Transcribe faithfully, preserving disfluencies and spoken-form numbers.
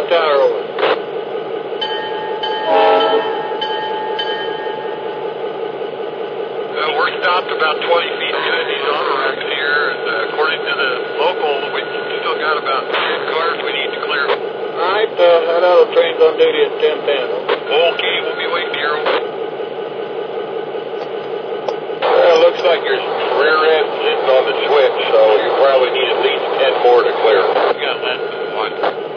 tower, over. Uh, we're stopped about twenty feet behind these auto racks here, and uh, according to the local, we still got about ten cars we need to clear. All right, uh, that auto train's on duty at ten ten. Okay, we'll be waiting here. Well, it looks like your rear end's sitting on the switch, so you probably need at least ten more to clear. We got less than one.